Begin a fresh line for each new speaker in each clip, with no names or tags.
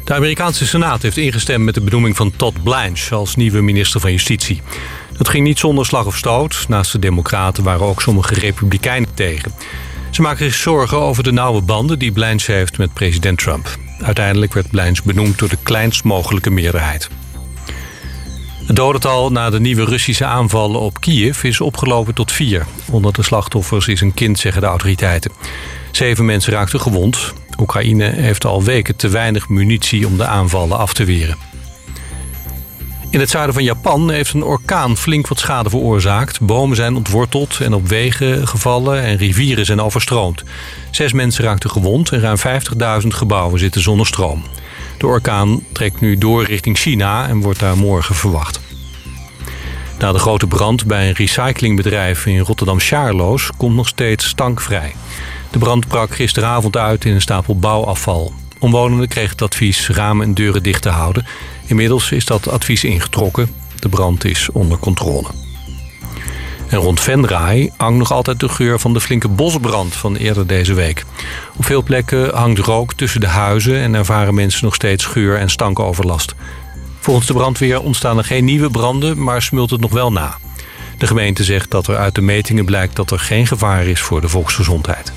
De Amerikaanse Senaat heeft ingestemd met de benoeming van Todd Blanche als nieuwe minister van Justitie. Dat ging niet zonder slag of stoot. Naast de Democraten waren ook sommige Republikeinen tegen. Ze maken zich zorgen over de nauwe banden die Blanche heeft met president Trump. Uiteindelijk werd Blanche benoemd door de kleinst mogelijke meerderheid. Het dodental na de nieuwe Russische aanvallen op Kiev is opgelopen tot 4. Onder de slachtoffers is een kind, zeggen de autoriteiten. 7 mensen raakten gewond. Oekraïne heeft al weken te weinig munitie om de aanvallen af te weren. In het zuiden van Japan heeft een orkaan flink wat schade veroorzaakt. Bomen zijn ontworteld en op wegen gevallen en rivieren zijn overstroomd. 6 mensen raakten gewond en ruim 50.000 gebouwen zitten zonder stroom. De orkaan trekt nu door richting China en wordt daar morgen verwacht. Na de grote brand bij een recyclingbedrijf in Rotterdam-Sjaarloos komt nog steeds stank vrij. De brand brak gisteravond uit in een stapel bouwafval. Omwonenden kregen het advies ramen en deuren dicht te houden. Inmiddels is dat advies ingetrokken. De brand is onder controle. En rond Venray hangt nog altijd de geur van de flinke bosbrand van eerder deze week. Op veel plekken hangt rook tussen de huizen en ervaren mensen nog steeds geur- en stankoverlast. Volgens de brandweer ontstaan er geen nieuwe branden, maar smult het nog wel na. De gemeente zegt dat er uit de metingen blijkt dat er geen gevaar is voor de volksgezondheid.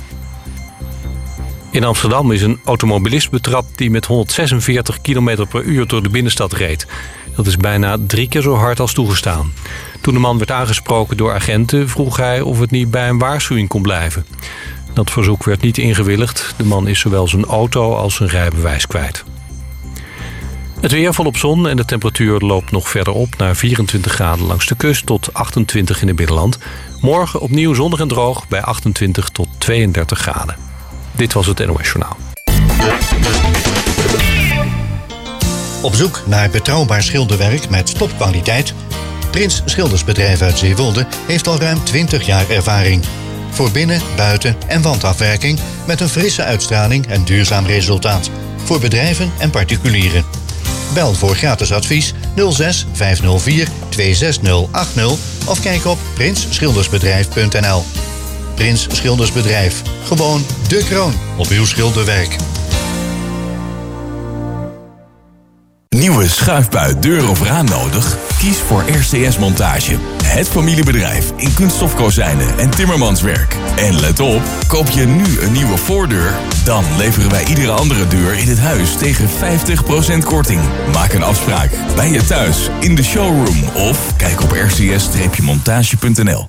In Amsterdam is een automobilist betrapt die met 146 km per uur door de binnenstad reed. Dat is bijna 3 keer zo hard als toegestaan. Toen de man werd aangesproken door agenten vroeg hij of het niet bij een waarschuwing kon blijven. Dat verzoek werd niet ingewilligd. De man is zowel zijn auto als zijn rijbewijs kwijt. Het weer volop zon en de temperatuur loopt nog verder op naar 24 graden langs de kust tot 28 in het binnenland. Morgen opnieuw zonnig en droog bij 28 tot 32 graden. Dit was het NOS Journaal.
Op zoek naar betrouwbaar schilderwerk met topkwaliteit? Prins Schildersbedrijf uit Zeewolde heeft al ruim 20 jaar ervaring. Voor binnen-, buiten- en wandafwerking met een frisse uitstraling en duurzaam resultaat. Voor bedrijven en particulieren. Bel voor gratis advies 06 504 26080 of kijk op prinsschildersbedrijf.nl. Prins Schildersbedrijf. Gewoon de kroon op uw schilderwerk.
Nieuwe schuifbui, deur of raam nodig? Kies voor RCS Montage. Het familiebedrijf in kunststofkozijnen en timmermanswerk. En let op, koop je nu een nieuwe voordeur, dan leveren wij iedere andere deur in het huis tegen 50% korting. Maak een afspraak bij je thuis, in de showroom of kijk op rcs-montage.nl.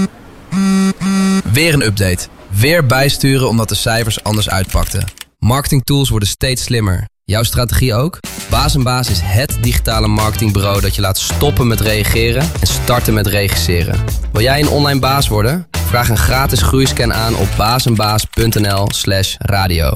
Weer een update. Weer bijsturen omdat de cijfers anders uitpakten. Marketingtools worden steeds slimmer. Jouw strategie ook? Baas & Baas is het digitale marketingbureau dat je laat stoppen met reageren en starten met regisseren. Wil jij een online baas worden? Vraag een gratis groeiscan aan op basenbaas.nl/radio.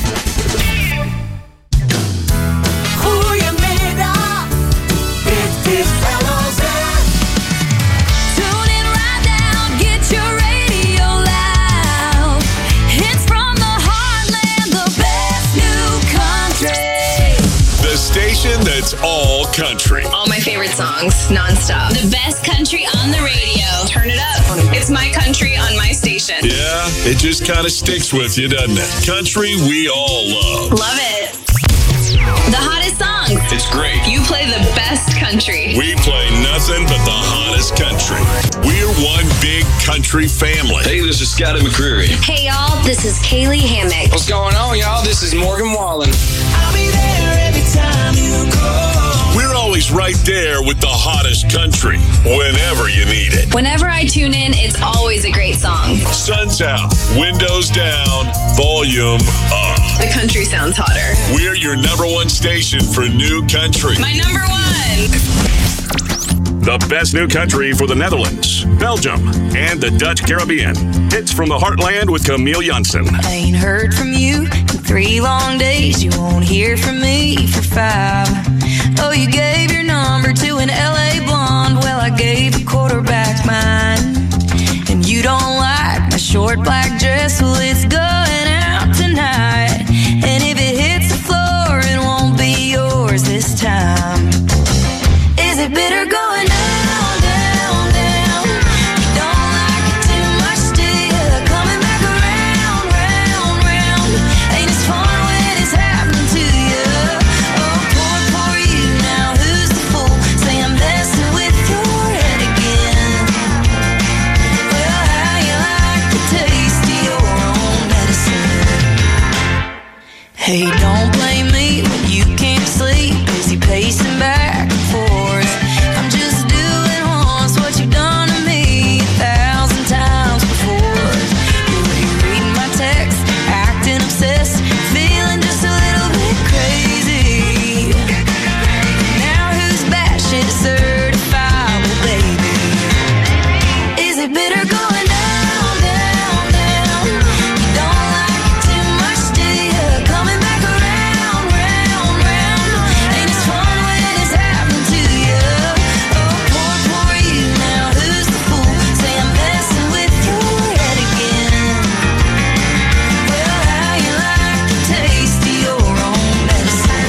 Goedemiddag, dit is LOZ. Tune in right now, get your radio loud. It's from the heartland, the best new country.
The station that's all country.
All my favorite songs, nonstop. The best country on the radio. Turn it up. It's my country on my station.
Yeah, it just kind of sticks with you, doesn't it? Country we all love.
Love it. The hottest songs.
It's great.
You play the best country.
We play nothing but the hottest country. We're one big country family.
Hey, this is Scotty McCreery.
Hey, y'all, this is Kaylee Hammack.
What's going on, y'all? This is Morgan Wallen.
I'll be there every time you call.
We're always right there with the hottest country, whenever you need it.
Whenever I tune in, it's always a great song.
Sun's out, windows down, volume up.
The country sounds hotter.
We're your #1 station for new country.
My #1.
The best new country for the Netherlands, Belgium, and the Dutch Caribbean. Hits from the heartland with Camille Janssen.
I ain't heard from you in 3 long days. You won't hear from me for 5. Oh, you gave your number to an LA blonde. Well, I gave the quarterback mine. And you don't like my short black dress. Well, it's going out tonight. And if it hits the floor, it won't be yours this time. Is it bitter going down, down, down? You don't like it too much, still coming back around, round, round. Ain't as fun when it's happening to you. blame me when you can't sleep. Busy pacing back and forth. I'm just doing once what you've done to me 1,000 times before. You're reading my text, acting obsessed, feeling just a little bit crazy. Now who's batshit certifiable, baby? Is it bitter going down, down, down? You don't like it too much, do you? Coming back around, round, round. Ain't it fun when it's happening to you? Oh, poor, poor you. Now who's the fool? Say I'm messing with your head again. Well, how you like the taste of your own medicine?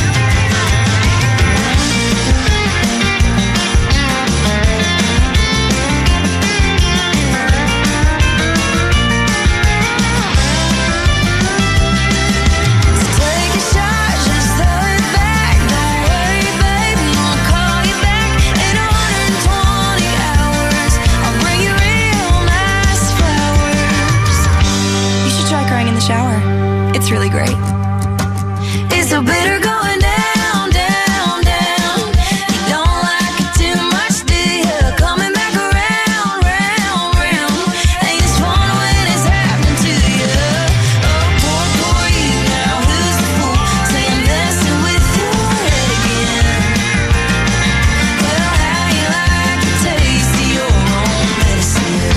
Take a shot, just throw it back. Don't worry, baby, I'll call you back in 120 hours. I'll bring you real nice flowers. You should try crying in the shower. It's really great. It's so bitter going down, down, down. You don't like it too much, do you? Coming back around, round, round. Ain't it fun when it's happening to you? Oh, poor, poor you. Now who's the fool? Say I'm messing with your head again. Well, how you like the taste of your own medicine?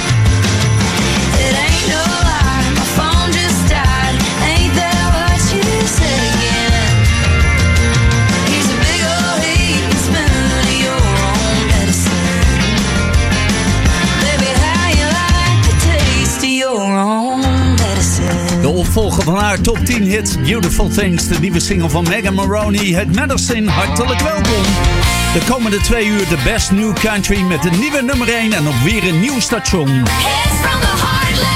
It ain't no lie, my phone just died. Ain't that what you said again? Here's a big old heaping spoon of your own medicine. Baby, how you like the taste of your own medicine?
De opvolger van haar top 10 hit Beautiful Things, de nieuwe single van Megan Moroney, het Medicine. Hartelijk welkom. De komende 2 uur de best new country met de nieuwe nummer 1 en op weer een nieuw station.
It's from the heartland.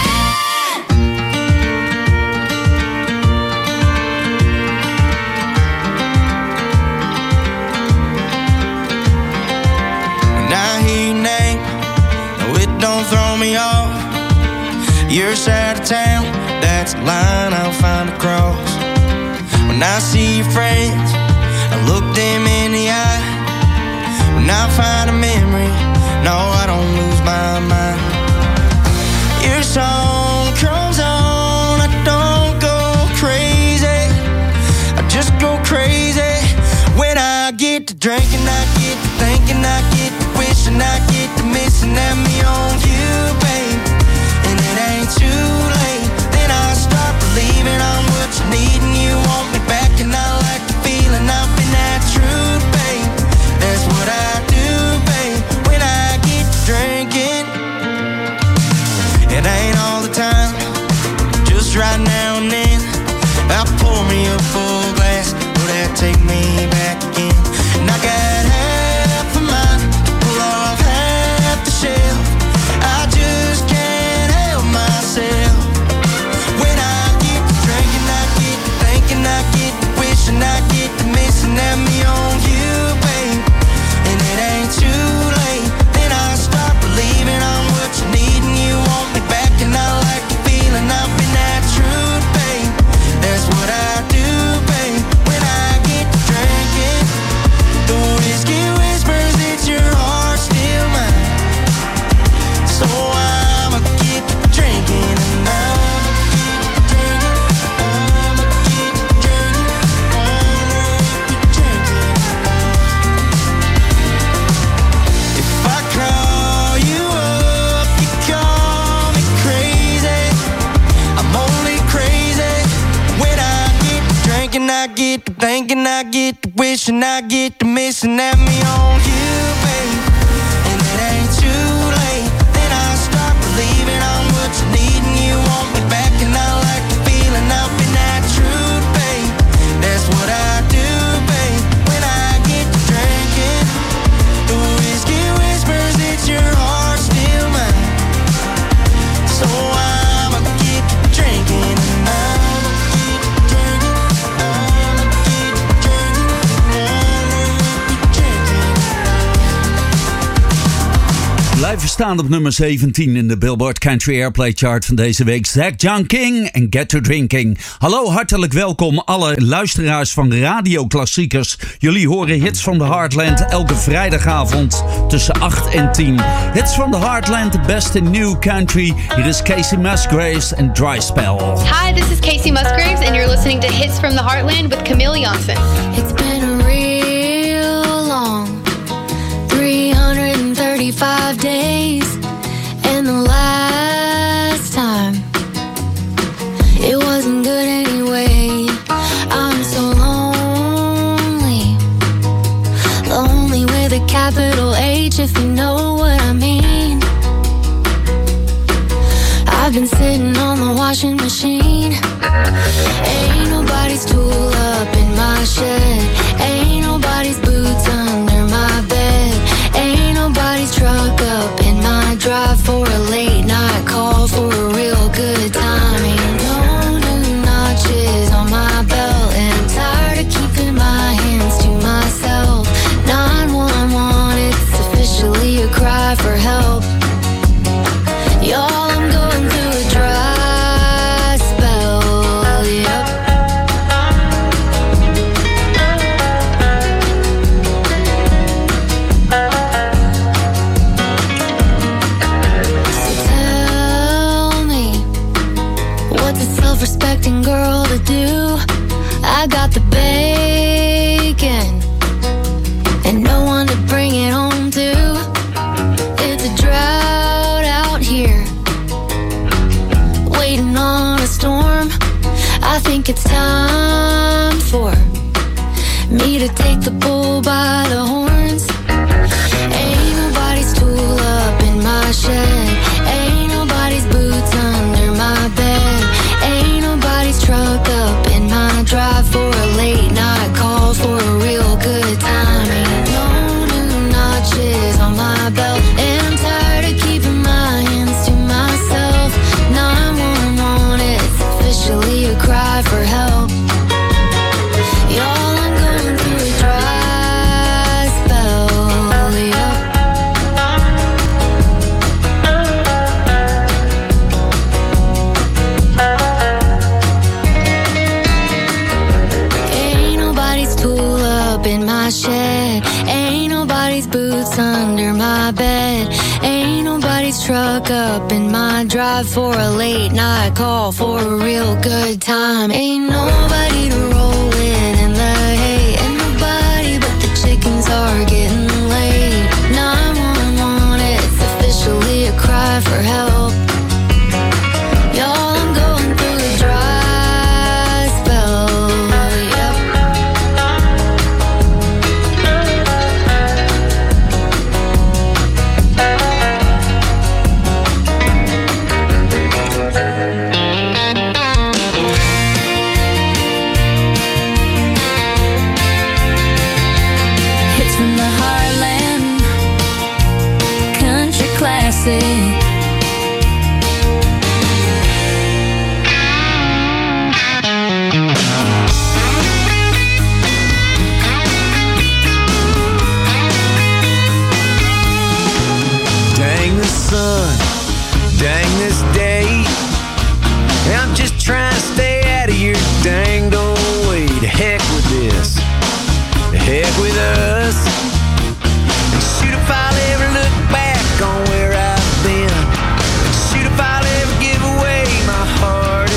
When I hear your name, no, it don't throw me off. Your side of town, that's a line I'll find across. When I see your friends, I look them in the eye. When I find a memory, no, I don't lose my mind. Your song comes on, I don't go crazy, I just go crazy. When I get to drinking, I get to thinking, I get to wishing, I get to missing at me on you, babe. And it ain't too late, then I start believing I'm what you need and you want me back. And I like the feeling I've been that true, babe. That's what I do, babe, when I get to drinking. It ain't all the time, just right now and then. I pour me a full glass, will that take me back again? And I got half a mind to pull off half the shelf. I just can't help myself. When I get to drinking, I get to thinking, I get to wishing, I get to missing at me on you, babe. And it ain't too late, then I start believing I'm what you need and you want me back. And I like the feeling I've been that true, babe. That's what I do, babe, when I get to drinking. The whiskey whispers that your heart's still mine. So I'ma get to drinking and I'ma get to drinking. I'ma get to drinking. If I call you up, you call me crazy. I'm only crazy when I get to drinking. I get to thinking, I get to wishing, I get to missing at me on you, babe. And it ain't too late, then I start believing I'm what you need and you want me back. And I like the feeling I've been that true, babe. That's what I do, babe, when I get to drinking. The whiskey whispers that your heart's still mine. So I'ma get to drinking and I'ma get to drinking. I'ma get to drinking. I'ma get to drinking.
blijven staan op nummer 17 in de Billboard Country Airplay Chart van deze week. Zach John King en Get to Drinking. Hallo, hartelijk welkom alle luisteraars van Radio Klassiekers. Jullie horen Hits from the Heartland elke vrijdagavond tussen 8 en 10. Hits from the Heartland, de beste new country. Hier is Casey Musgraves en Dry Spell.
Hi, this is Casey Musgraves and you're listening to Hits from the Heartland with Camille Janssen.
It's been a real long 335 days, and the last time it wasn't good anyway. I'm so lonely, lonely with a capital H, if you know what I mean. I've been sitting on the washing machine. Ain't nobody's tool up in my shed. Ain't nobody's boots under my bed. Ain't nobody's truck up in my drive for a late night call for a real good time. Ain't no new notches on my belt, and I'm tired of keeping my hands to myself. 911, it's officially a cry for help. Y'all, I'm going through a dry spell, yep. So tell me, what's a self-respecting girl to do? I got the bacon and no one to bring it home to. It's a drought out here, waiting on a storm. I think it's time for me to take the bull by the horns. Ain't nobody's tool up in my shed. Ain't nobody's boots under my bed. Ain't nobody's truck up in my drive for a late night call for a real good time. Ain't no new notches on my belt, and I'm tired of keeping my hands to myself. 911, it's officially a cry for help. Y'all, I'm going through a dry spell, yep. Ain't nobody's tool up in my shed. Ain't nobody's boots under my bed. Ain't nobody's truck up in my drive for a late night call for a real good time. Ain't nobody to roll with in the hay. Ain't nobody but the chickens are getting laid. 911, it's officially a cry for help. Y'all, I'm going through a dry spell, yep. Hits from the Heartland, country classic.
Dang the sun, dang this day. I'm just trying to stay out of your danged old way. To heck with this, to heck with us. And shoot if I'll ever look back on where I've been. And shoot if I'll ever give away my heart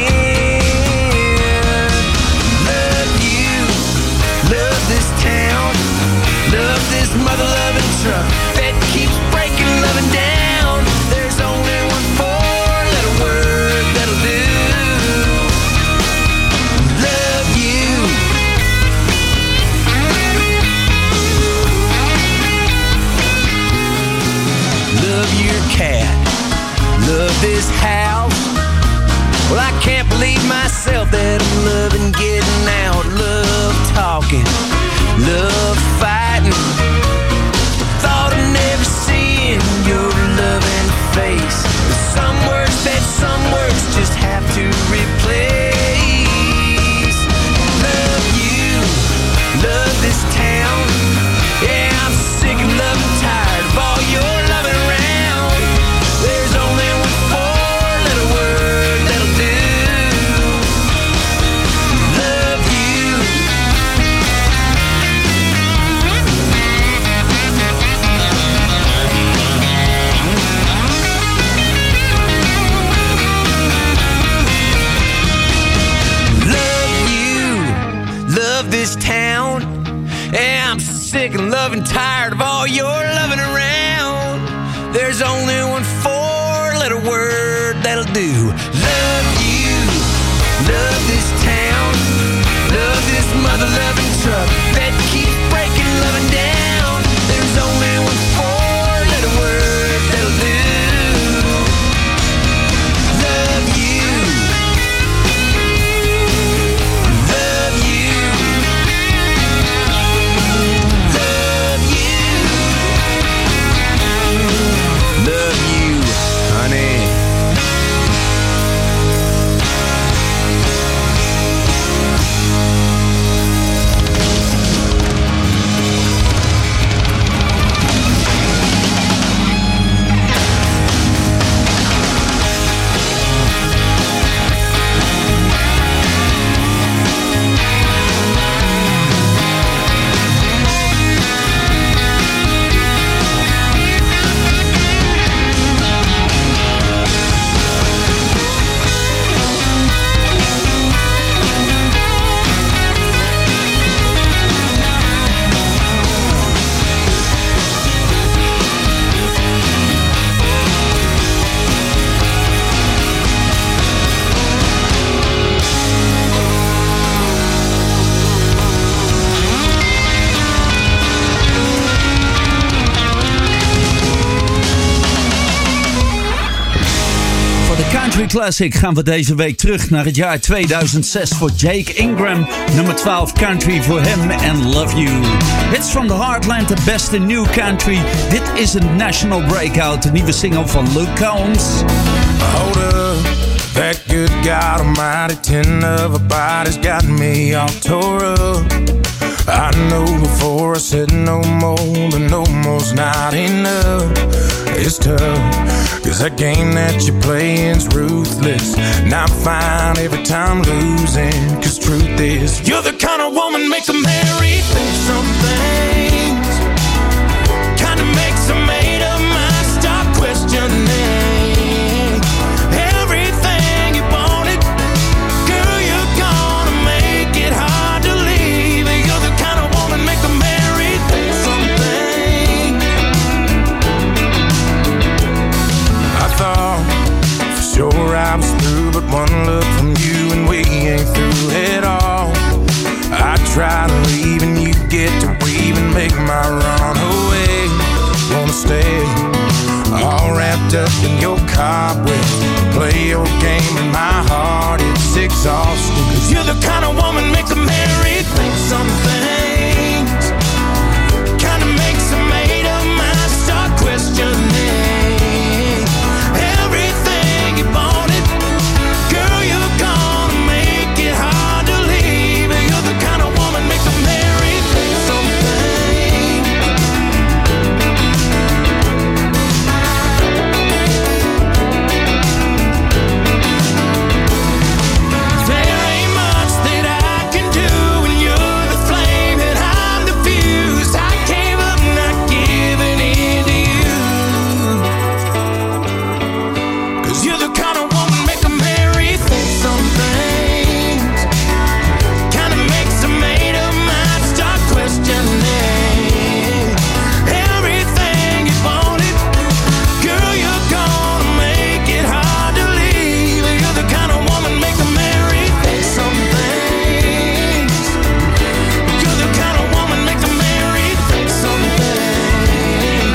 again. Love you, love this town, love this mother-loving truck that keeps breaking love and down. There's only one four-letter word that'll do. Love you. Love your cat, love this house. Well, I can't believe myself that I'm loving getting out. Love talking, love fighting. Thought of never seeing your loving face. But some words just have to replace. Love you, love this town. Yeah, I'm sick and loving tired of all your loving around.
love this town. Yeah, I'm sick and loving tired of all your loving around. There's only one four-letter word that'll do. Love you, love this town, love this mother-loving truck that keeps breaking loving down. There's only one four-letter word that'll do. Love you, love you, love you, love you, honey.
Country Classic gaan we deze week terug naar het jaar 2006 voor Jake Ingram. Nummer 12 Country voor hem en Love You. Hits from the Heartland, the best in new country. Dit is een national breakout, de nieuwe single van Luke Combs.
Hold up, that good God Almighty, 10 of a body's got me all tore up. I know before I said no more, but no more's not enough. It's tough, cause that game that you playing's ruthless. Not fine every time losing, cause truth is, you're the kind of woman make 'em marry, think some things. Kinda makes 'em made of my stop questioning everything you wanted. Girl, you're gonna make it hard to leave. You're the kind of woman make 'em marry, think some things. I thought for sure I was through, but one look from you and we ain't through at all. I try to leave and you get to weave and make my run away. Wanna stay all wrapped up in your cobwebs, play your game and my heart, it's exhausting. Cause you're the kind of woman make 'em marry, think some things. Kinda makes 'em made of my start questioning everything you wanted. Girl, you're gonna make it hard to leave. You're the kind of woman make 'em marry, think some things. There ain't much that I can do when you're the flame and I'm the fuse. I gave up not giving in to you. Cause you're the kind of woman make 'em marry, think some things. Kinda makes 'em made of my start questioning everything you wanted. Girl, you're gonna make it hard to leave. You're the kind of woman make 'em marry, think some things. You're the kind of woman make 'em marry, think some things.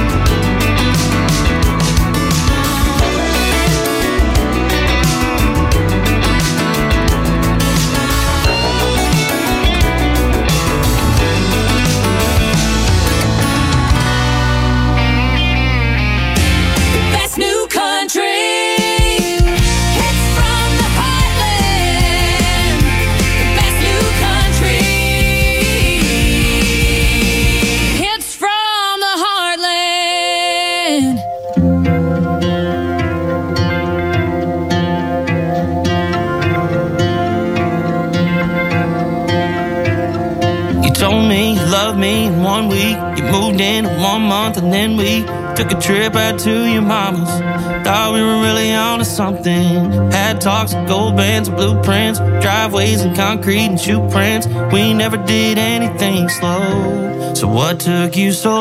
Best new country. Hits from the heartland. The best new country. Hits from the heartland.
You told me you loved me in 1 week. You moved in 1 month and then we Took a trip out to your mama's. Thought we were really onto something. Had talks of gold bands and blueprints, driveways and concrete and shoe prints. We never did anything slow. So what took you so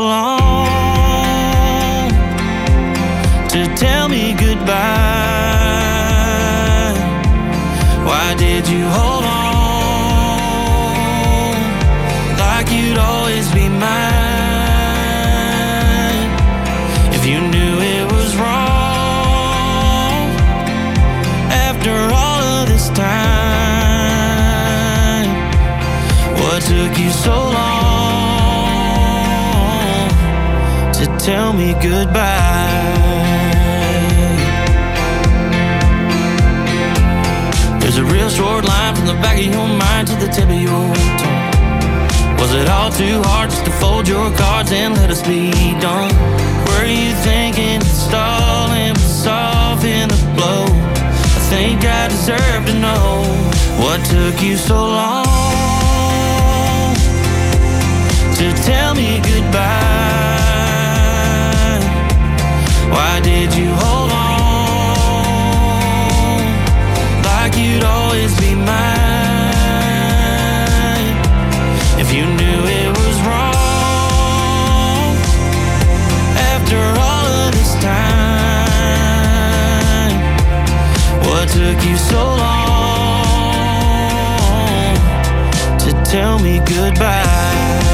long to tell me goodbye? Why did you hold on like you'd always be mine? If you knew it was wrong after all of this time, what took you so long to tell me goodbye? There's a real short line from the back of your mind to the tip of your tongue. Was it all too hard just to fold your cards and let us be done? Were you thinking stalling, soften the blow? I think I deserve to know what took you so long to tell me goodbye. Why did you hold on like you'd always be mine? If you knew it was wrong after all of this time, what took you so long to tell me goodbye?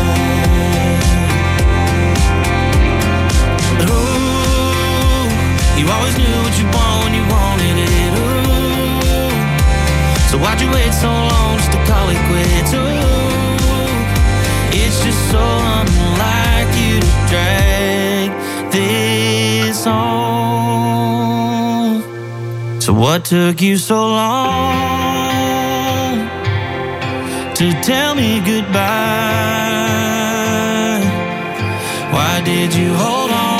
But ooh, you always knew what you want when you wanted it. Ooh, so why'd you wait so long just to call it quits? Ooh, it's just so unlike you to drag this on. So what took you so long to tell me goodbye? Why did you hold on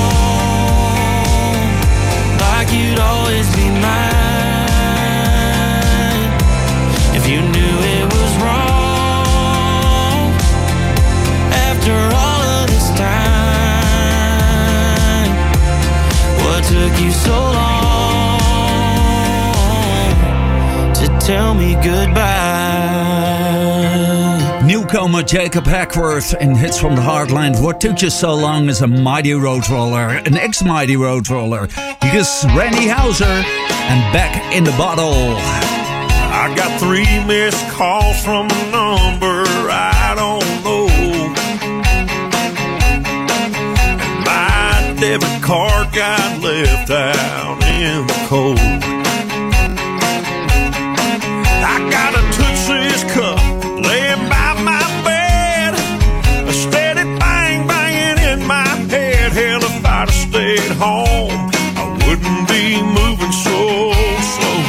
like you'd always be mine? If you knew it was wrong after all of this time, what took you so long to tell me goodbye?
Newcomer Jacob Hackworth in Hits from the Heartland. What took you so long as a mighty road roller, an ex-mighty road roller. Because Randy Houser and Back in the Bottle.
I got 3 missed calls from a number I don't know. And my debit card got left out in the cold. I got a Tootsie's cup laying by my bed, a steady bang banging in my head. Hell, if I'd have stayed home, I wouldn't be moving so slow.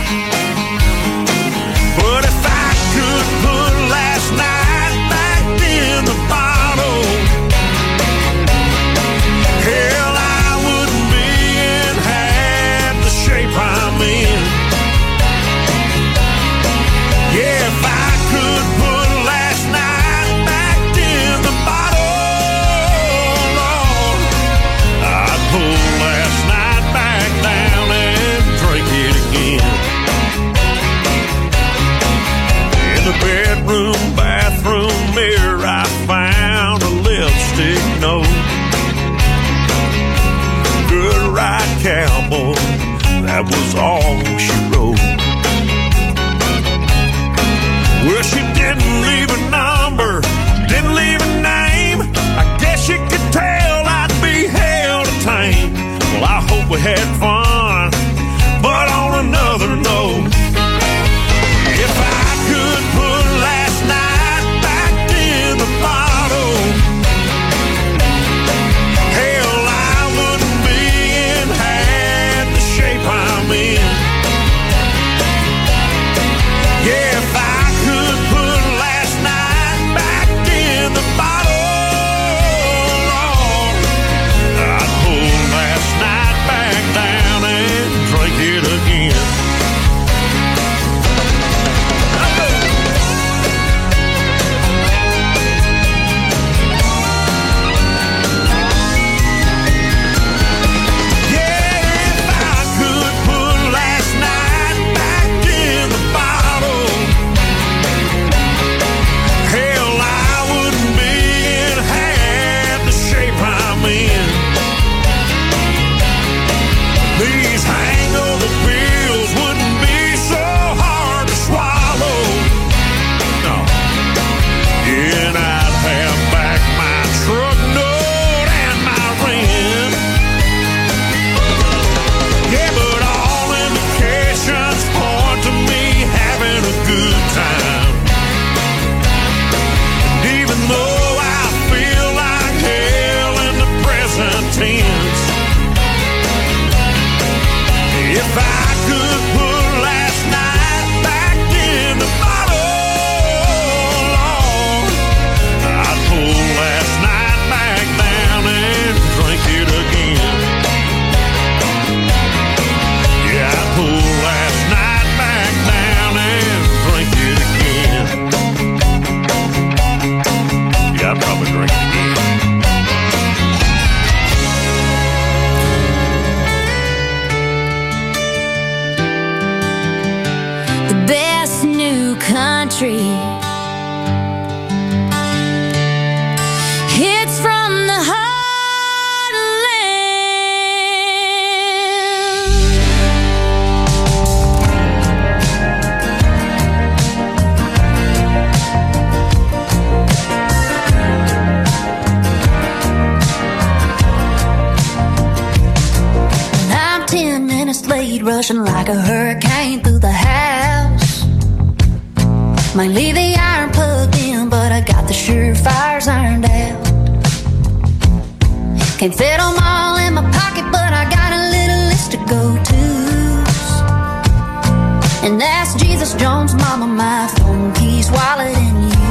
But if I could put last night back in the bottle, hell, I wouldn't be in half the shape I'm in. Yeah, if I could put last night back in the bottle, Lord, I'd pull
rushing like a hurricane through the house. Might leave the iron plugged in, but I got the surefires ironed out. Can't fit them all in my pocket, but I got a little list to go-tos. And that's Jesus Jones, mama, my phone, keys, wallet, and you.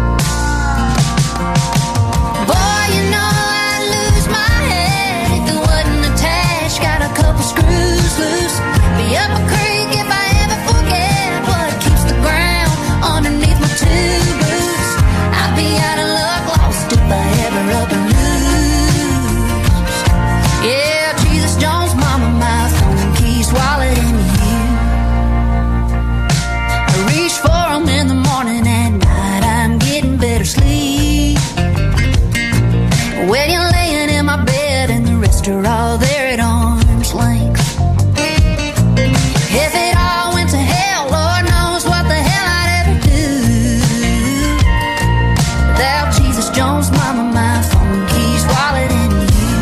Boy, you know I'd lose my head if it wasn't attached. Got a couple screws loose. Be up a creek if I ever forget what keeps the ground underneath my two boots. I'd be out of luck, lost if I ever up and lose. Yeah, Jesus Jones, mama, my phone, keys, wallet, and you. I reach for them in the morning, at night I'm getting better sleep. When you're laying in my bed and the rest are all there at arm's length. If it all went to hell, Lord knows what the hell I'd ever do. Without Jesus Jones, mama, my phone, keys, wallet, and you.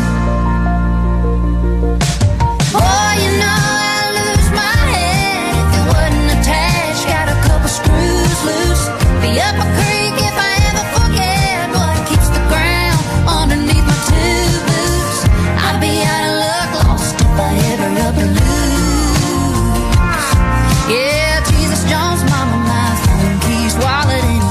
Boy, you know I'd lose my head if it wasn't attached. Got a couple screws loose. Be up a creek if I ever forget what keeps the ground underneath my two boots. I'd be out of luck, lost if I ever up and lose. Yeah, Jesus Jones, mama, my phone, keys, wallet, and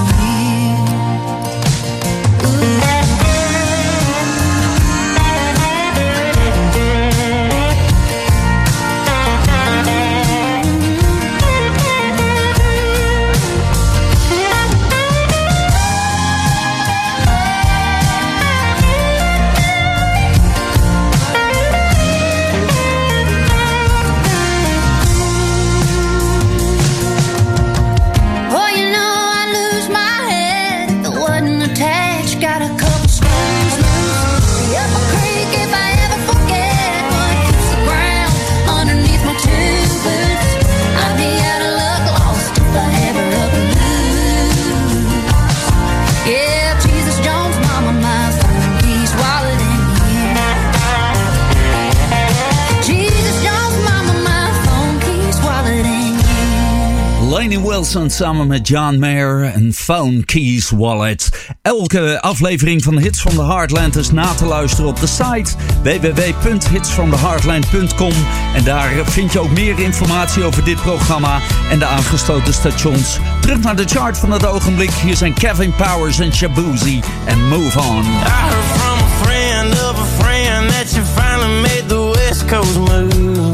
Lainey Wilson samen met John Mayer en Phone, Keys, Wallet. Elke aflevering van Hits from the Heartland is na te luisteren op de site www.hitsfromtheheartland.com. En daar vind je ook meer informatie over dit programma en de aangesloten stations. Terug naar de chart van het ogenblik. Hier zijn Kevin Powers en Shabuzi en Move On.
I heard from a friend of a friend that you finally made the West Coast move.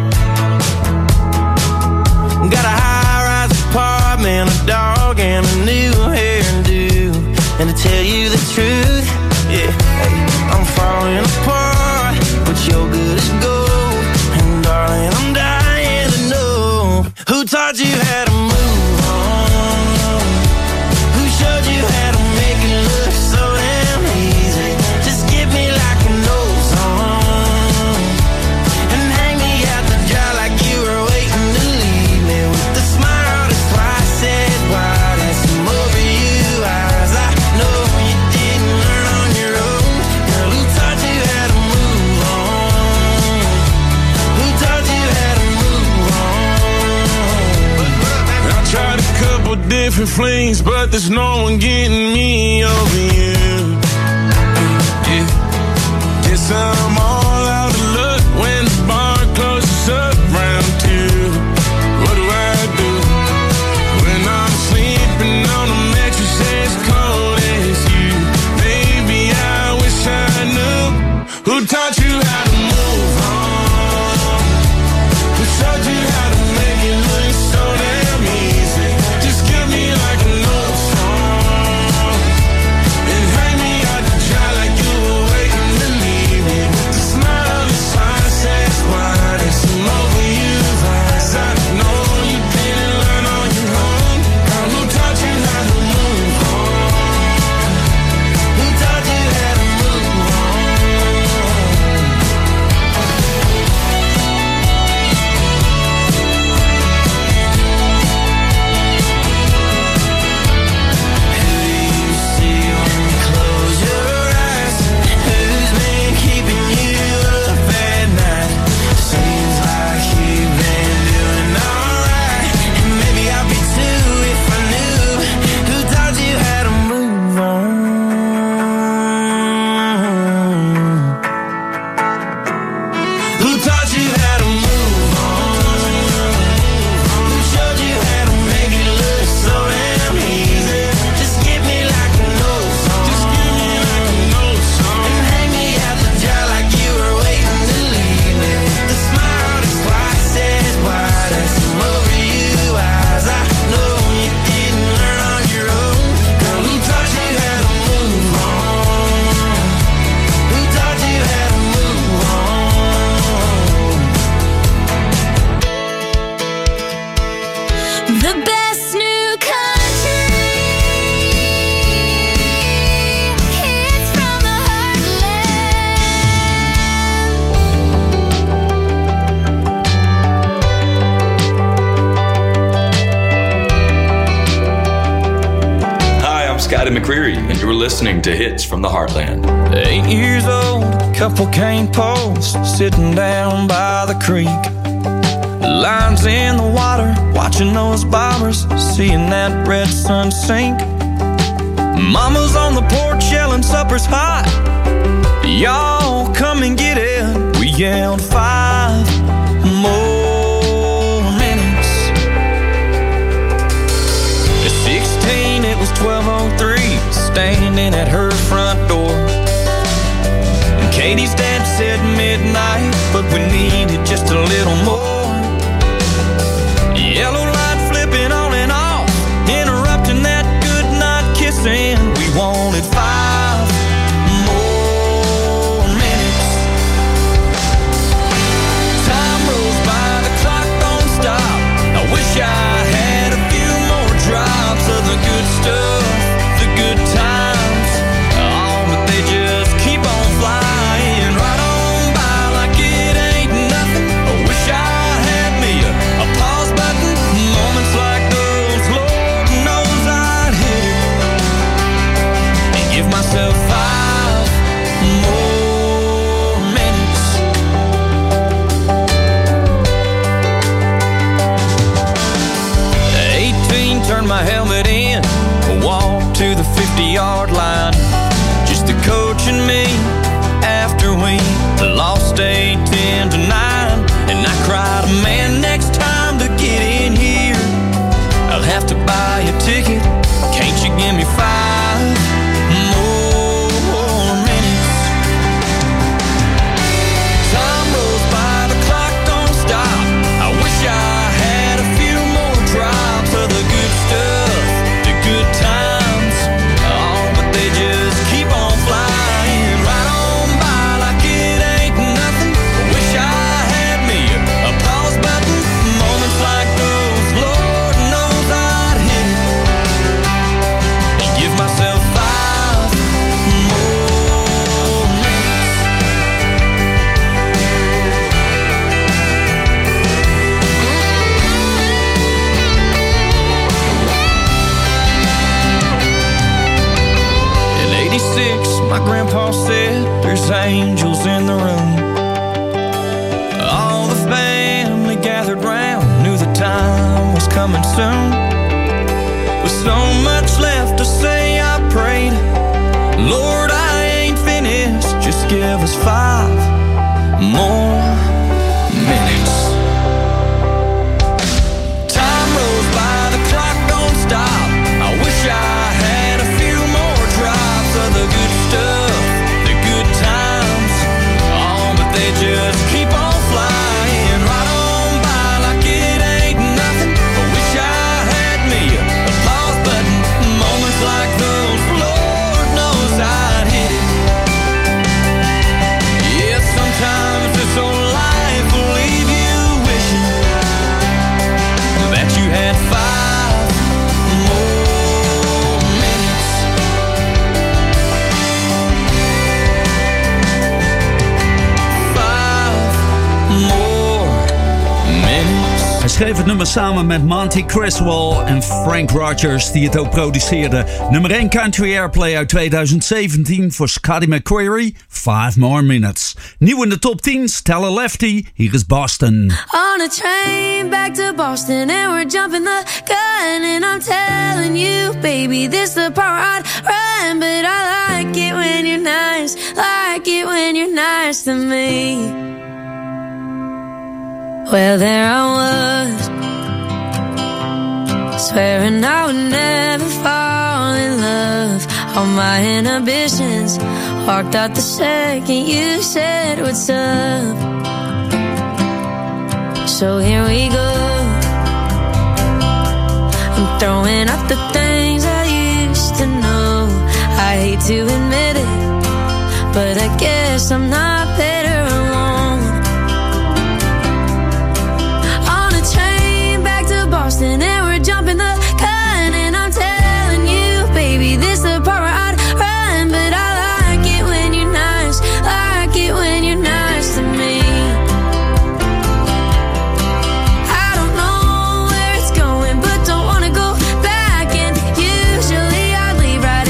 Got a high-rise apartment, a dog, and a new hairdo. And to tell you the truth, yeah, hey, I'm falling apart, but you're good as gold. And darling, I'm dying to know who taught you how to move on. Who showed you how to make it look so damn easy? Just give me like an old song and hang me out to dry like you were waiting to leave me with the smile that's twice as wide as some over you eyes. I know you didn't learn on your own. Girl, who taught you how to move on? Who taught you how to move on?
I tried a couple different flings, but there's no one getting me over you. Yeah, guess I'm all out of luck when the bar closes up round 2. What do I do when I'm sleeping on a mattress as cold as you? Baby, I wish I knew who taught you how to move on. Who showed you how to make it look so damn easy? Just give me like an old song and hang me out to dry like you were waiting to leave me with
Scotty McCreery, and you're listening to Hits from the Heartland.
8 years old, couple cane posts, sitting down by the creek. Lines in the water, watching those bobbers, seeing that red sun sink. Mama's on the porch yelling supper's hot. Y'all come and get it. We yelled 5 more minutes. At 16 it was 12:03, standing at her front door. And Katie's dad said midnight, but we needed just a little more. Yellow light flipping on and off, interrupting that good night kissing. We wanted 5 more minutes. Time rolls by, the clock don't stop. I wish I had a few more drops of the good stuff, the good times. Oh, but they just keep on flying right on by like it ain't nothing. I wish I had me a pause button. Moments like those, Lord knows I'd hit it and give myself 5 more minutes. 18, turned my helmet in, walked to the 50-yard line. Just the coach and me after we lost 8-10-9. And I cried, man, next time to get in here, I'll have to buy a ticket. Can't you give me 5 more minutes? Time rolls by, the clock don't stop. I wish I had a few more drops of the good stuff, the good times. Oh, but they just keep on flying right on by like it ain't nothing. I wish I had me a pause button. Moments like those, Lord knows I'd hit it and give myself 5 more minutes. In 86, my grandpa said there's angels in the room. All the family gathered round, knew the time was coming soon. With so much left to say, I prayed, Lord, I ain't finished, just give us 5 more minutes. Time rolls by, the clock don't stop. I wish I had a few more drops of the good stuff, the good times. Oh, but they just keep on flying right on by like it ain't nothing. I wish I had me a pause button. Moments like those, Lord knows I'd hit it. Yeah, sometimes this old life will leave you wishing that you had 5 more minutes. 5 more minutes.
Hij schreef het nummer samen met Monty Criswell en Frank Rogers, die het ook produceerde. Nummer 1 Country Airplay uit 2017 voor Scotty McCreery, 5 More Minutes. Nieuw in de top 10, Stella Lefty, hier is Boston.
On a train back to Boston and we're jumping the gun and I'm telling you, baby, this the part I'd run, but I like it when you're nice, like it when you're nice to me. Well, there I was, swearing I would never fall in love. All my inhibitions walked out the second you said what's up. So here we go, I'm throwing out the things I used to know. I hate to admit it, but I guess I'm not better alone. On a train back to Boston and we're jumping the gun and I'm telling you, baby, this the part where I'd run, but I like it when you're nice, like it when you're nice to me. I don't know where it's going, but don't wanna go back, and usually I leave right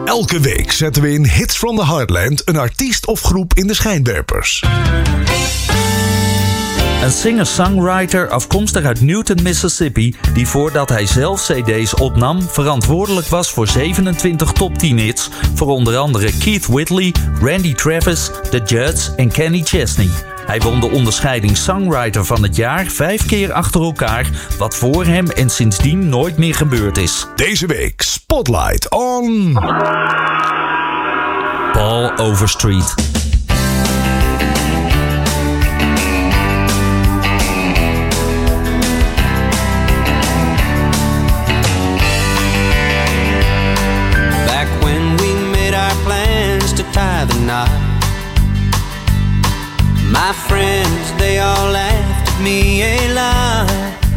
Elke week zetten we in Hits from the Heartland een artiest of groep in de schijnwerpers.
Een singer-songwriter afkomstig uit Newton, Mississippi, die voordat hij zelf cd's opnam verantwoordelijk was voor 27 top 10 hits voor onder andere Keith Whitley, Randy Travis, The Judds en Kenny Chesney. Hij won de onderscheiding Songwriter van het jaar 5 keer achter elkaar, wat voor hem en sindsdien nooit meer gebeurd is.
Deze week Spotlight on
Paul Overstreet.
Back when we made our plans to tie the knot, my friends, they all laughed at me a lot.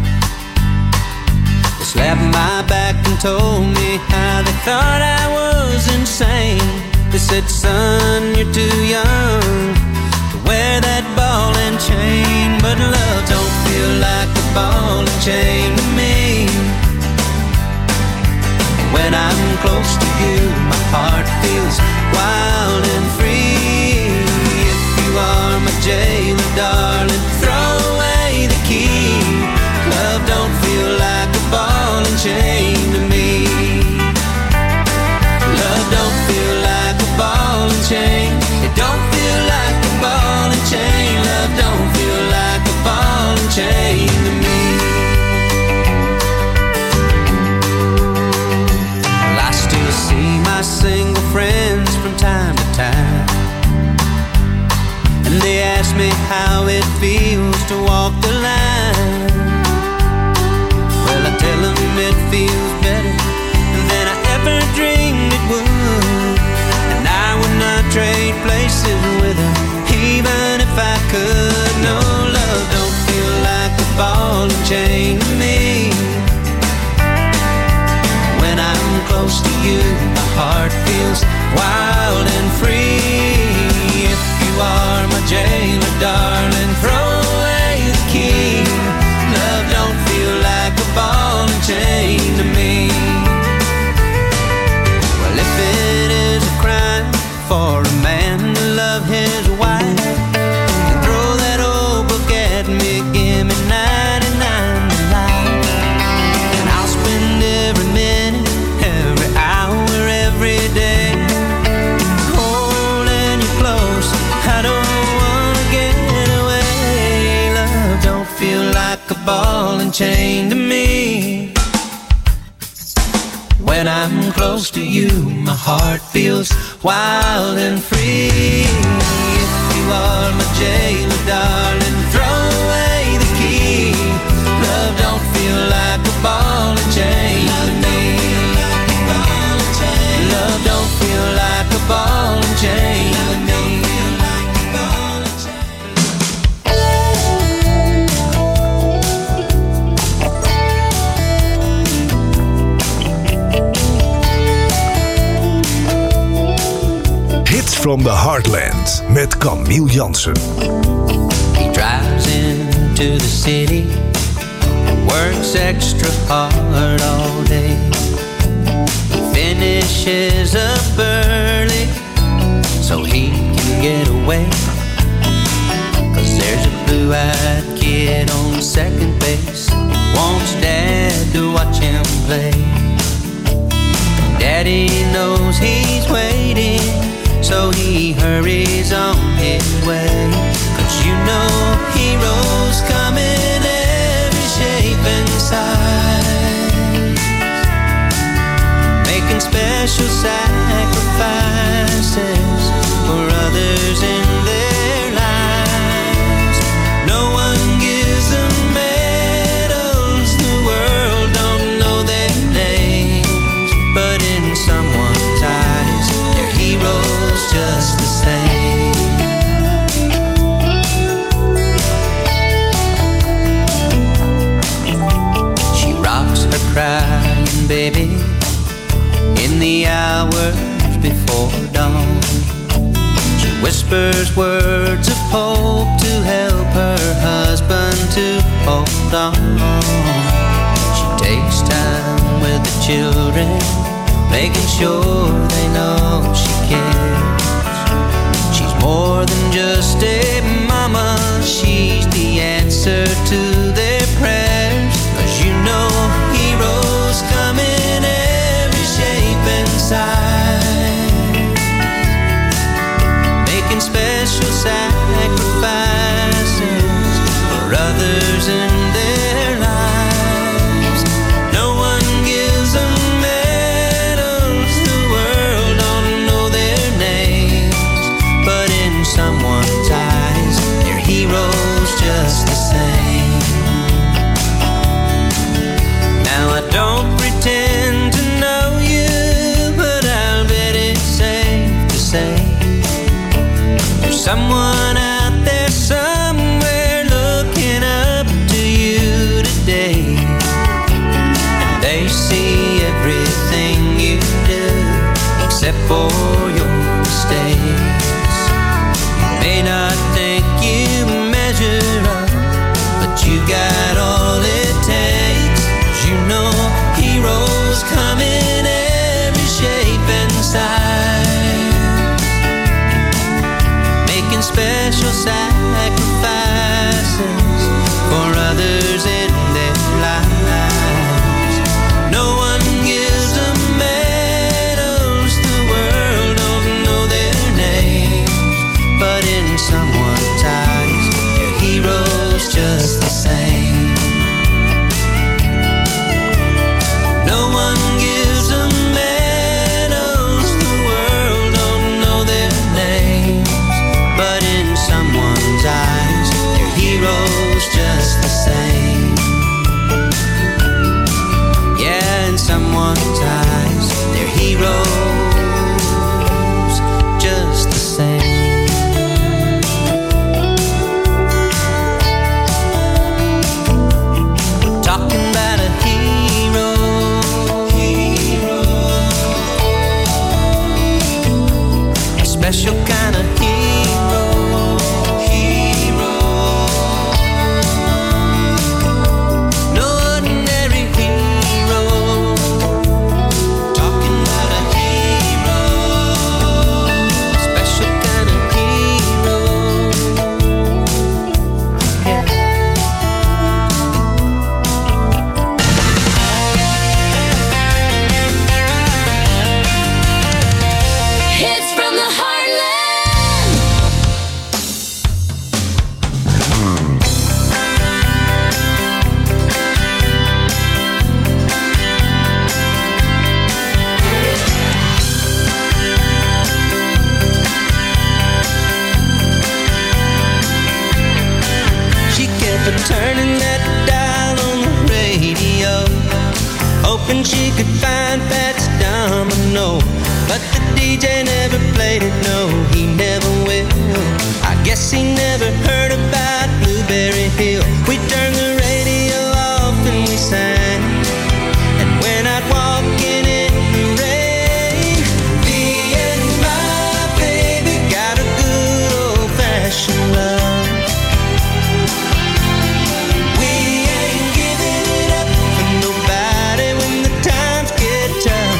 They slapped my back and told me how they thought I was insane. They said, son, you're too young to wear that ball and chain. But love don't feel like a ball and chain to me. When I'm close to you, my heart feels wild and free. You are my jailer, darling, throw away the key. Love don't feel like a ball and chain to me. Love don't feel like a ball and chain. It don't feel like a ball and chain. Love don't feel like a ball and chain to me. Well, I still see my single friends from time to time, and they ask me how it feels to walk the line. Well, I tell them it feels better than I ever dreamed it would, and I would not trade places with her, even if I could. No, love don't feel like a ball and chain to me. When I'm close to you, my heart feels wild and free. You are my jailer, darling, throw away the key. Love don't feel like a ball and chain to me. Well, if it is a crime for a man to love his wife, then throw that old book at me, give me 99 to life, and I'll spend every minute, every hour, every day holding you close. I don't wanna get away. Love don't feel like a ball and chain to me. When I'm close to you, my heart feels wild and free. If you are my jailer, darling, throw away the key. Love don't feel like a ball and chain to me. Love don't feel like a ball and chain to me.
Hits from the Heartland met Camille Jansen.
He drives into the city, works extra hard all day. He finishes up early so he can get away. 'Cause there's a blue-eyed kid on second base, wants Dad to watch him play. Daddy knows he's waiting, so he hurries on his way. 'Cause you know heroes come in every shape and size, making special sacrifices for others in their lives. No one gives them medals, the world don't know their names, but in someone's eyes, they're heroes just the same. She rocks her crying baby in the hours before dawn. She whispers words of hope to help her husband to hold on. She takes time with the children making sure they know she cares. She's more than just a mama, she's the answer to their prayers. 'Cause you know heroes come in every shape and size, making special sacrifices for others in their lives. No one gives them medals, the world don't know their names, but in someone's eyes, they're heroes just the same. Now I don't pretend to know you, but I'll bet it's safe to say there's someone out there somewhere looking up to you today. And they see everything you do, except for your mistakes. You may not think you measure up, but you got all it takes. 'Cause you know heroes come in every shape and size, making special sacrifices for others in their lives. No one gives them medals, the world don't know their names, but in someone's eyes, they're heroes just the same. No one gives them medals, the world don't know their names, but in someone's eyes, they're heroes just the same. Yeah, in someone's eyes, they're heroes just the same. Talking about a hero, a special kind of hero, no ordinary hero. Talking about a hero, special kind of hero. Yeah.
Hits from the heartland.
She kept a turning that dial on the radio, hoping she could find Pat's Domino. But the DJ never played it, no, he never will. I guess he never heard about Blueberry Hill. We turned the radio off and we sang, and when I'd walk in the rain, me and my baby got a good old-fashioned love. We ain't giving it up for nobody when the times get tough.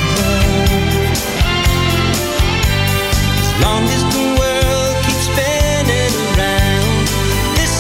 As long as the world keeps spinning around, this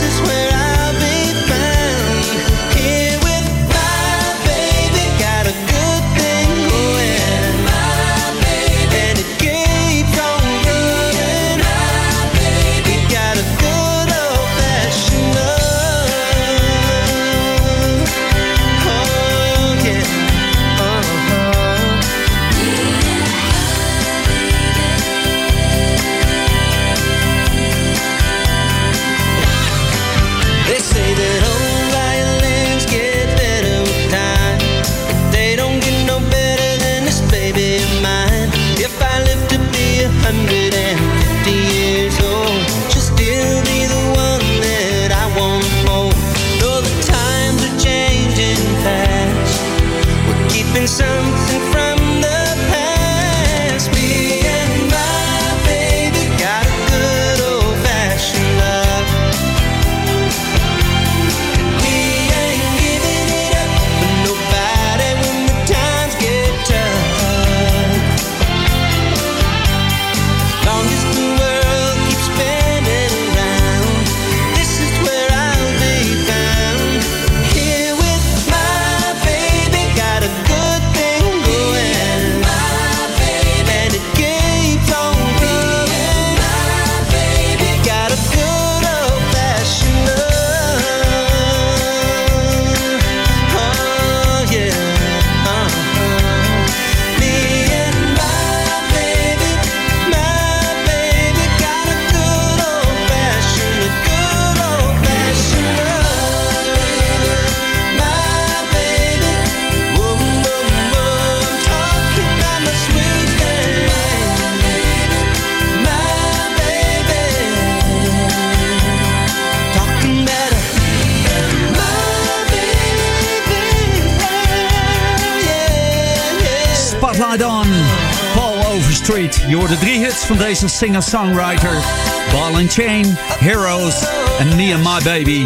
Street. Je hoorde 3 hits van deze singer-songwriter. Ball and Chain, Heroes en Me and My Baby.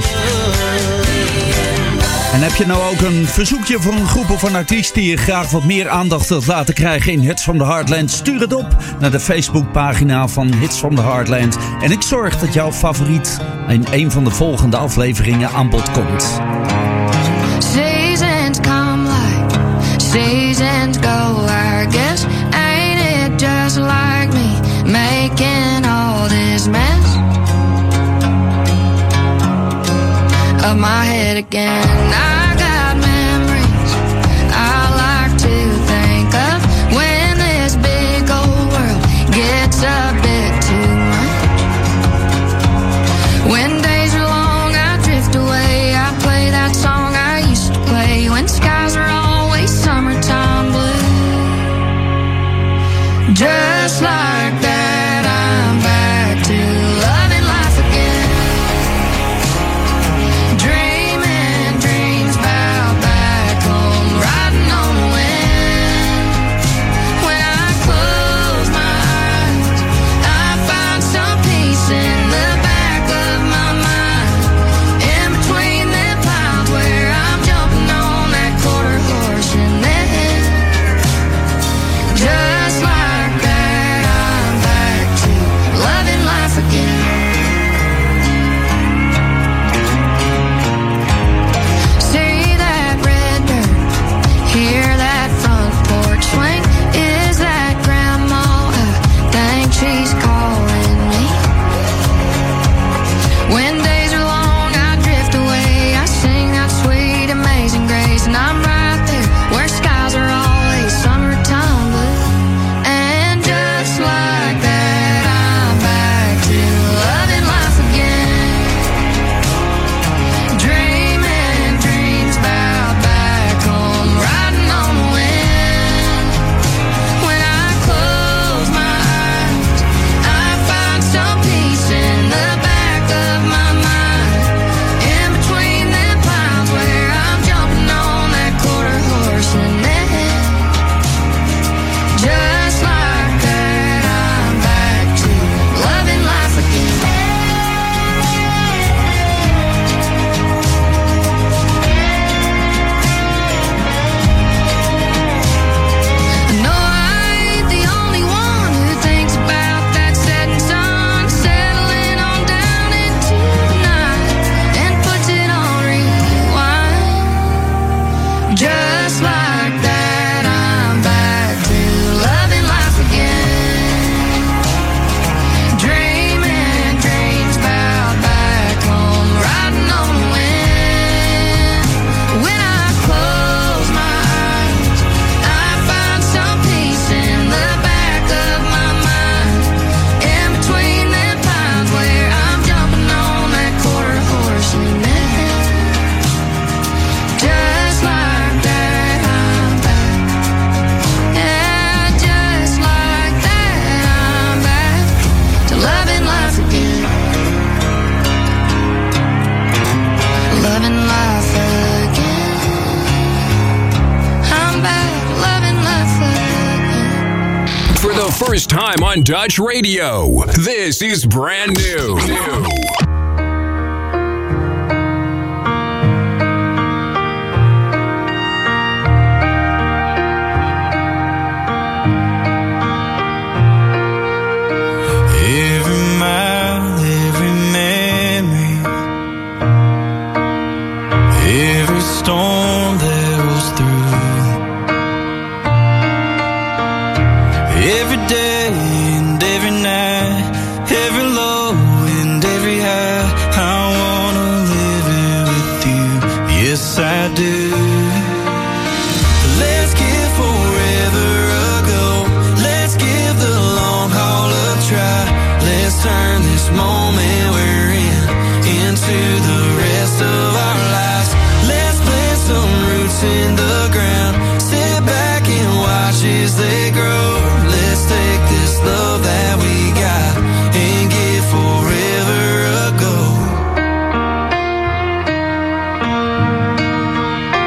En heb je nou ook een verzoekje voor een groep of een artiest die je graag wat meer aandacht wilt laten krijgen in Hits from the Heartland? Stuur het op naar de Facebookpagina van Hits from the Heartland. En ik zorg dat jouw favoriet in een van de volgende afleveringen aan bod komt.
Seasons come like seasons go, I guess. Ain't it just like me making all this mess of my head again? I got memories I like to think of when this big old world gets a bit too much. When days are long, I drift away. I play that song I used to play when skies are always summertime blue. Just like that, I'm back to loving life again. Dreaming dreams about back home, riding on the wind. When I close my eyes, I find some peace in the back of my mind. In between the clouds where I'm jumping on that quarter horse and then just like that, I'm back to loving life again. See that red dirt, hear that front porch swing. Is that grandma? I think she's calling me. When days are long, I drift away. I sing that sweet, amazing grace, and I'm right there where skies are always summertime blue. And just like that, I'm back to loving life again. Dreaming dreams about back home, riding on the wind. When I close my eyes, I find some peace in the back of my mind. In between the clouds where I'm jumping on that quarter horse and then just like that, I'm back to loving life again. I know I ain't the only one who thinks about that setting sun, settling on down into the night and puts it on rewind. Just like that, I'm back to loving life again. Dreaming dreams about back home, riding on the wind. When I close my eyes, I find some peace in the back of my mind. In between the clouds where I'm jumping on that quarter horse and then just like that, I'm back. Yeah, just like that, I'm back to loving life again. Loving life again. I'm back, loving life again.
For the first time on Dutch Radio, this is brand new.
Every mile, every memory, every storm that rolls through, every day and every night, every low and every high, I wanna live it with you, yes I do. Let's give forever a go, let's give the long haul a try, let's turn this moment we're in into the rest of our lives. Let's plant some roots in the ground, sit back and watch as they grow. Let's take this love that we got and give forever a go.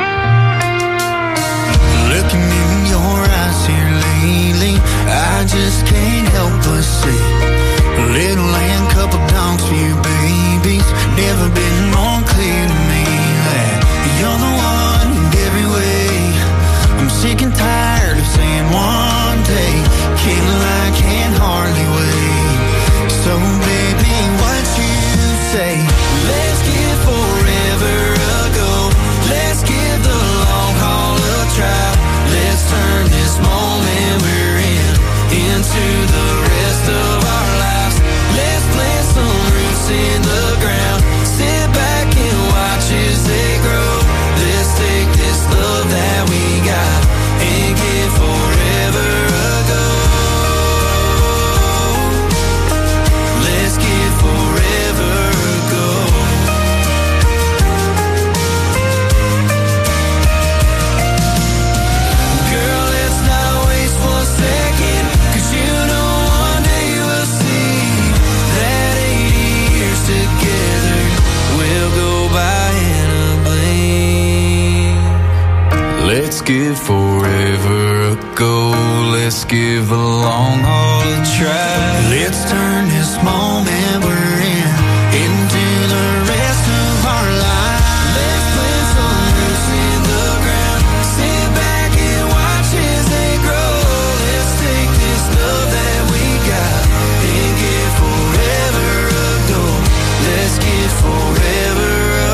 Let's get forever ago. Let's give a long haul a try. Let's turn this moment we're in into the rest of our lives. Let's plant some roots in the ground. Sit back and watch as they grow. Let's take this love that we got and get forever ago. Let's get forever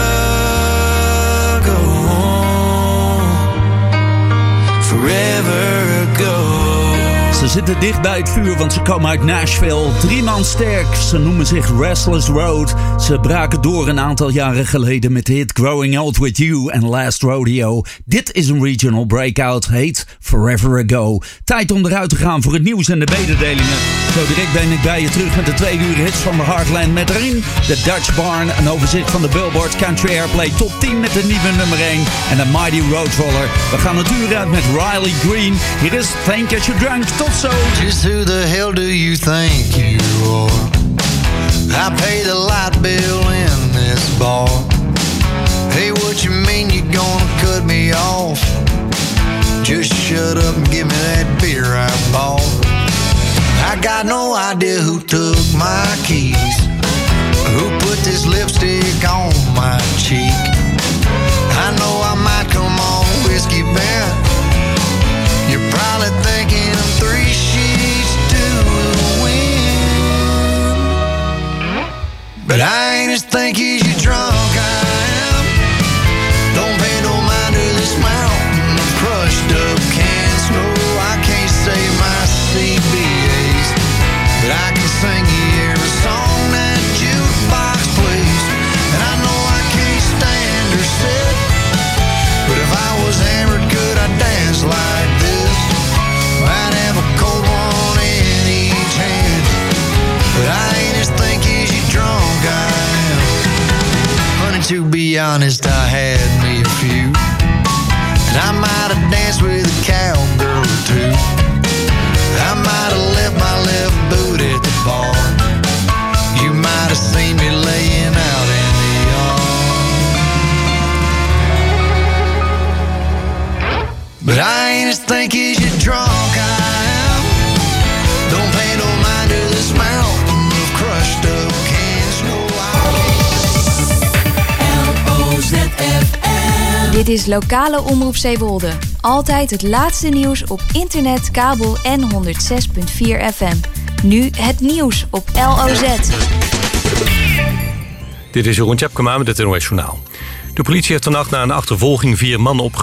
ago. Forever ago.
Ze zitten dicht bij het vuur, want ze komen uit Nashville. 3 man sterk, ze noemen zich Restless Road. Ze braken door een aantal jaren geleden met de hit Growing Old With You en Last Rodeo. Dit is een regional breakout, heet Forever Ago. Tijd om eruit te gaan voor het nieuws en de mededelingen. Zo direct ben ik bij je terug met de 2 uur hits van de Heartland met erin de Dutch Barn, een overzicht van de Billboard Country Airplay Top 10 met de nieuwe nummer 1 en de Mighty Roadroller. We gaan het uur uit met Riley Green. Hier is Think That You're Drunk. Tot zo.
Just who the hell do you think you are? I pay the light bill in this bar. Hey, what you mean you gonna cut me off? Just shut up and give me that beer I bought. I got no idea who took my keys, who put this lipstick on my cheek. I know I might come on whiskey bent. You're probably thinking I'm 3 sheets to the wind, but I ain't as thinky as you drunk I am. Don't pay no mind to this mountain of crushed up cans. No, I can't say my CBAs, but I can sing you every song that jukebox plays. And I know I can't stand or sit, but if I was hammered could I dance like this? I'd have a cold one in each hand, but I ain't as thinky as you drunk I am. Honey, to be honest, I had me a few, and I might have danced with a cowgirl or two. I might have left my left boot at the bar. You might have seen me laying out in the yard, but I ain't as thinky as you drunk I am. Don't pay no mind to this mountain of crushed up cans. No,
L-O-Z-F-M. Dit is lokale omroep Zeewolde. Altijd het laatste nieuws op internet, kabel en 106.4 FM. Nu het nieuws op LOZ.
Dit is Jeroen Tjepkema met het NOS Journaal. De politie heeft vannacht na een achtervolging 4 mannen opgepakt.